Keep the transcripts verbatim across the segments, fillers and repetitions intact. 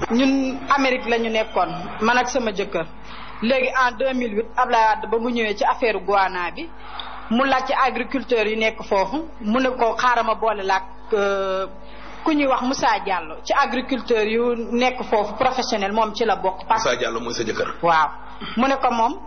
ñun Amérique la ñu nekkoon man ak sama jëkkër léegi en deux mille huit Abdoulaye Wade ba mu ñëwee ci affaire Gouana bi mu laaj ci agriculteurs yi nekk foofu mu ne ko xaaral ma boole laak ku ñuy wax Moussa Diallo ci agriculteurs yu nekk foofu professionnel moom ci la bokk. parce que Moussa Diallo mooy sa jëkkër. waaw mu ne ko moom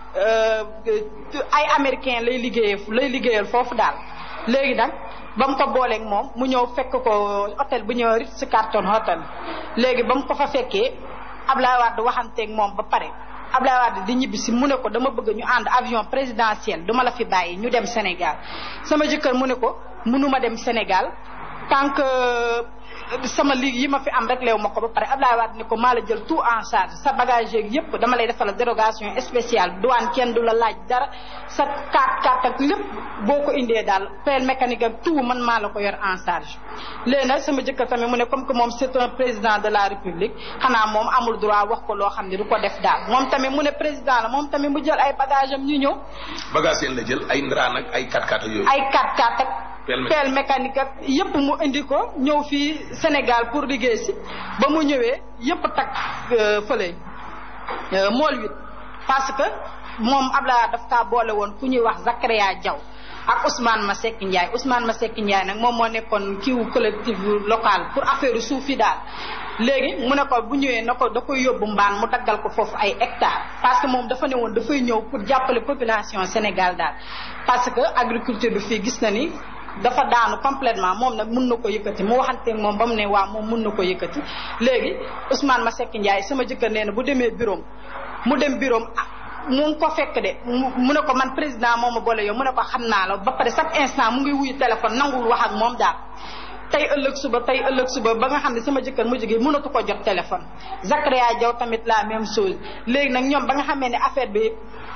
ay américain lay liggéeyee lay liggéeyal foofu daal léegi nag ba mu ko booleeg moom mu ñëw fekk ko hôtel bu ñëw Ritz Carlton Hotel léegi ba mu ko fa fekkee Abdoulaye Wade waxanteeg moom ba pare Abdoulaye Wade di ñibbi si mu ne ko dama bëgg ñu ànd avion présidentiel duma la fi bàyyi ñu dem Sénégal sama jëkkër mu ne ko mënuma dem Sénégal tant que sama lii yi ma fi am rek leew ma ko ba pare Abdoulaye Wade ne ko maa la jël tout en charge sa bagage yeeg yëpp dama lay defal dérogation spéciale douane kenn du la laaj dara sa carte carte ak lépp boo ko indee daal pelle mécanique ak tout man maa la ko yor en charge. léegi nag sama jëkkër tamit mu ne comme que moom c'est un président de la république xanaa moom amul droit wax ko loo xam ne du ko def daal moom tamit mu ne président la moom tamit mu jël ay bagage am ñu ñëw. bagage yéen la jël ay ndaraan ak ay carte carte yooyu. ay carte carte ak. pelle mécanique ak yëpp mu indi ko ñëw fii Sénégal pour liggéey si ba mu ñëwee yëpp tag fële mool huit parce que moom Abdoulaye daf kaa boole woon ku ñuy wax Zakaria Diaw ak Ousmane Masseck Ndiaye Ousmane Masseck Ndiaye nag moom moo nekkoon kiiwu collectif local pour affaire suuf yi daal léegi mu ne ko bu ñëwee na ko da koy yóbbu mbaan mu daggal ko foofu ay hectares parce que moom dafa ne woon dafay ñëw pour jàppale population Sénégal daal parce que agriculture bi fii gis na ni dafa daanu complètement moom nag mun na ko yëkkati mu waxanteeg moom ba mu ne waaw moom mun na ko yëkkati léegi Ousmane Masseck Ndiaye sama jëkkër nee na bu demee bureau mu dem bureau mu ngi ko fekk de mu ne ko man président moo ma boole yow mu ne ko xam naa la ba pare chaque instant mu ngi wuyu téléphone nangul wax ak moom daal tey ëllëg suba tey ëllëg suba ba nga xam ne sama jëkkër mu jógee mënatu ko jot téléphone. Zakaria Diaw tamit la même chose léegi nag ñoom ba nga xamee ne affaire bi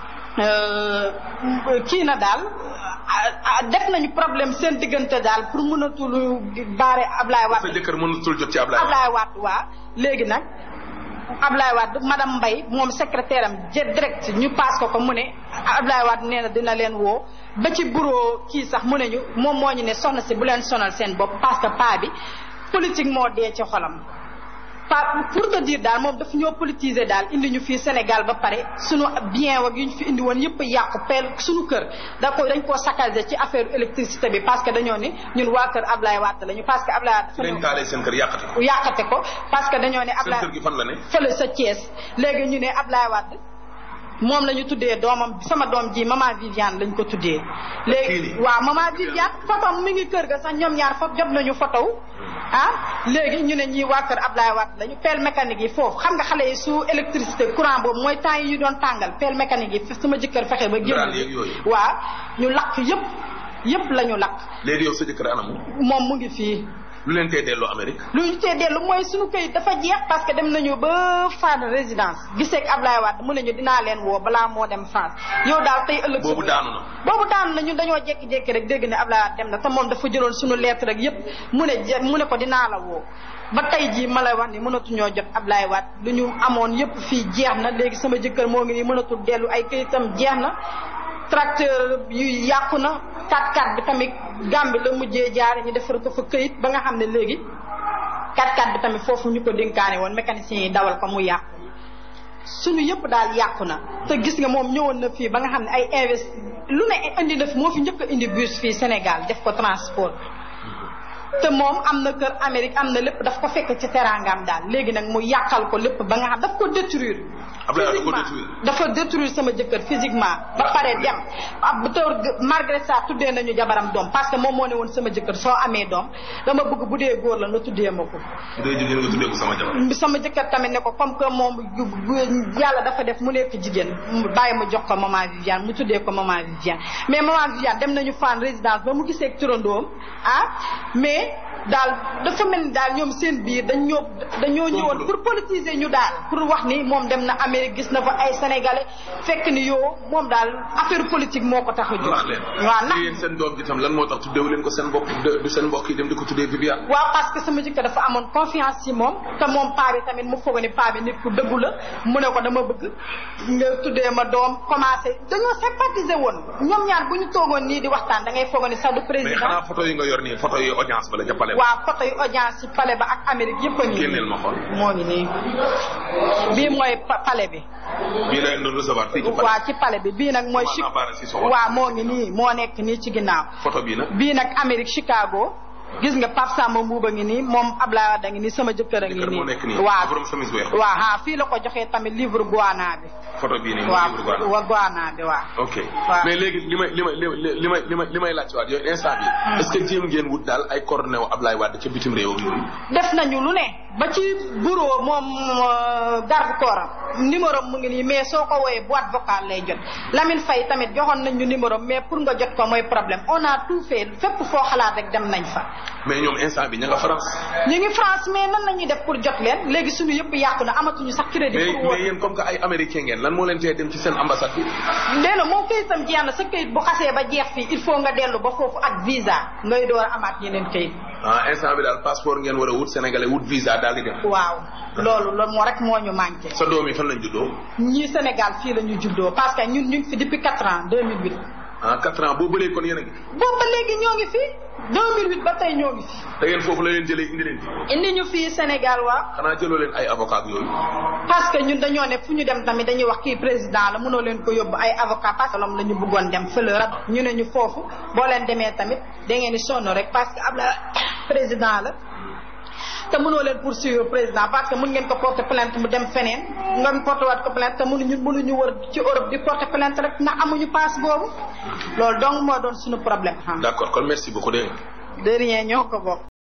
kii na daal def nañu problème seen diggante daal pour mënatul baare Ablaye Wade. sa jëkkër mënatul jot ci Ablaye Wade. Ablaye Wade waa léegi nag Ablaye Wade madame Mbaye moom secrétaire am jet direct ñu paas ko ko mu ne Ablaye Wade nee na dina leen woo ba ci bureau kii sax mu ne ñu moom moo ñu ne soxna si bu leen sonal seen bopp parce que paa bi politique moo dee ci xolam. pour te dire daal moom daf ñoo politiser daal indi ñu fii Sénégal ba pare suñu bien wak yu ñu fi indi woon yëpp yàqu peel suñu kër da ko dañ koo saccager ci affaire électricité bi parce que dañoo ni ñun waa kër Ablaye Wade lañu parce que Ablaye Wade dañ taalee seen kër yàqate ko yàqate ko parce que dañoo ne Ablaye seen kër gi fan la ne fële sa Thiès léegi ñu ne Ablaye Wade moom la ñu tuddee doomam sama doom ji maman Viviane lañ ko tuddee léegi waaw maman Viviane photo mi ngi kër ga sax ñoom ñaar foofu jot nañu photo ah léegi ñu ne ñii waa kër Ablaye Wade lañu pelle mécanique yi foofu xam nga xale yi su électricité courant boobu mooy temps yi ñu doon tàngal pelle mécanique yi sama jëkkër fexe ba génn waaw ñu lakk yëpp yëpp la ñu lakk léegi yow sa jëkkër anamu moom mu ngi fii lu leen tee dellu Amérique lu ñu tee dellu mooy suñu këyit dafa jeex parce que dem nañu ba phase de résidence giseeg Ablaye Wade mu ne ñu dinaa leen woo balaa moo dem France yow daal tey ëllëg boobu daanu na boobu daanu na ñun dañoo jékki-jékki rek dégg ne Ablaye Wade dem na te moom dafa jëloon suñu lettre rek yëpp mu ne mu ne ko dinaa la woo ba tey jii ma lay wax ni mënatuñoo jot Ablaye Wade lu ñu amoon yëpp fii jeex na léegi sama jëkkër moo ngi nii mënatul dellu ay këyitam jeex na tracteur yu yàqu na quatre quatre bi tamit Gambie la mujjee jaare ñu defar ko fa këyit ba nga xam ne léegi quatre quatre bi tamit foofu ñu ko dénkaane woon mécaniciens yi dawal ko mu yàqu suñu yëpp daal yàqu na te gis nga moom ñëwoon na fii ba nga xam ne ay investi lu ne indi na fi moo fi njëkk a indi bus fii Sénégal def ko transport te moom am na kër Amérique am na lépp daf ko fekk ci teraangam daal léegi nag mu yàqal ko lépp ba nga xam daf ko détruire physiquement dafa détruire sama jëkkër physiquement ba pare dem ab tor Margaret Sarr tuddee nañu jabaram doom parce que moom moo ne woon sama jëkkër soo amee doom dama bëgg bu dee góor la nga tuddee ma ko bu dee jigéen nga tuddee ko sama jabar sama jëkkër tamit ne ko comme que moom yàlla dafa def mu nekk jigéen bàyyi ma jox ko maman Viviane mu tuddee ko maman Viviane mais maman Viviane dem nañu fan résidence ba mu gisee ak turandoom ah mais daal dafa mel ni daal ñoom seen biir dañ ñoo dañoo ñëwoon pour politiser ñu daal pour wax ni moom dem na Amérique gis na fa ay sénégalais fekk ni yow moom daal affaire politique moo ko tax a jóg. waaw ndax yéen seen doom ji tam lan moo tax tuddeewu leen ko seen bopp du seen mbokk yi dem di ko tuddee Viviane. waaw parce que sama jëkkër dafa amoon confiance ci moom te moom paa bi tamit mu foog ni paa bi nit ku dëggu la mu ne ko dama bëgg nga tuddee ma doom commencé dañoo sympathiser woon ñoom ñaar bu ñu toogoon nii di waxtaan da ngay foog ni sax du président. mais xanaa photo yi nga yor nii photo yi audience ba la palais ba. waaw photo yu audience ci palais ba ak Amérique yëpp a ngi. génneel ma xool. moo ngi nii bii mooy palais bi. bii la doon recevoir fii ci palais. waaw ci palais bi bii nag mooy. chi waaw moo ngi nii moo nekk nii ci ginnaaw. photo bii nag. bii nag Amérique Chicago. gis nga Pape Samba Mbuuba ngi nii moom Ablaye Wade ngi nii sama jëkkër a ngi nii. waaw waaw ah fii la ko joxee tamit livre Guana bi. photo bii nii mooy livre Guana waaw Guana bi waaw. ok mais léegi li may li may li may li may li may laajte waat yooyu instant bi est-ce que jéem ngeen wut daal ay coordonnées wu Ablaye Wade ca bitim réew yooyu. def nañu lu ne ba ci bureau moom garde corps numéro mu ngi nii mais soo ko wooyee boîte vocale lay jot Lamine Faye tamit joxoon nañ ñu numéro mais pour nga jot ko mooy problème on a tout fait fépp foo xalaat rek dem nañ fa. mais ñoom instant bi ña nga France. ñu ngi France mais nan la ñuy def pour jot leen léegi suñu yëpp yàqu na amatuñu sax crédit. pour mais mais yéen comme que ay américain ngeen lan moo leen tee dem ci seen ambassade bi. léegi moom kayitam jeex na sa kayit bu xasee ba jeex fii il faut nga dellu ba foofu ak visa ngay door a amaat yeneen kayit. ah instant bi daal passeport ngeen war a wut sénégalais wut visa daal di dem. waaw loolu loolu moo rek moo ñu manqué. sa doom yi fan lañ juddoo. ñii Sénégal fii la ñu juddoo parce que ñun ñu ngi fi depuis quatre ans deux mille huit. ah quatre ans boo bëlee kon yéen a ngi. boobu ba léegi ñoo ngi fi deux mille huit ba tey ñoo ngi fi. da ngeen foofu la leen jëlee indi leen fi. indi ñu fii Sénégal waaw. xanaa jëloo leen ay avocat yooyu. parce que ñun dañoo ne fu ñu dem tamit dañuy wax kii président la mënoo leen ko yóbbu ay avocat parce que loolu la ñu bëggoon dem fële rab ñu ne ñu foofu boo leen demee tamit da ngeen di sonn rek parce que Ablaye président la. te mënoo leen poursuivre président parce que mën ngeen ko porter plainte mu dem feneen nga porter waat ko plainte te mënuñu mënuñu wër ci Europe di porter plainte rek ndax amuñu passe boobu loolu donc moo doon suñu problème. d'accord kon merci beaucoup de. de rien ñoo ko bokk.